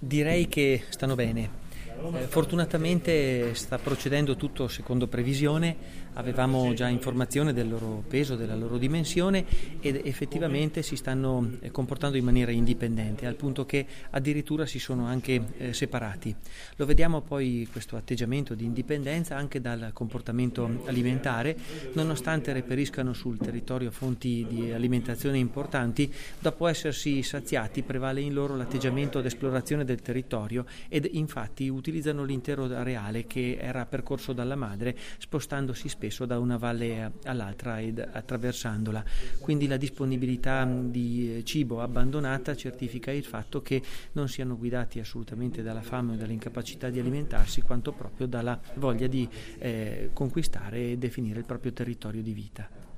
Direi che stanno bene. Fortunatamente sta procedendo tutto secondo previsione, avevamo già informazione del loro peso, della loro dimensione ed effettivamente si stanno comportando in maniera indipendente, al punto che addirittura si sono anche separati. Lo vediamo poi questo atteggiamento di indipendenza anche dal comportamento alimentare, nonostante reperiscano sul territorio fonti di alimentazione importanti, dopo essersi saziati prevale in loro l'atteggiamento d'esplorazione del territorio ed infatti utilizzano l'intero areale che era percorso dalla madre, spostandosi spesso da una valle all'altra ed attraversandola. Quindi la disponibilità di cibo abbandonata certifica il fatto che non siano guidati assolutamente dalla fame o dall'incapacità di alimentarsi, quanto proprio dalla voglia di conquistare e definire il proprio territorio di vita.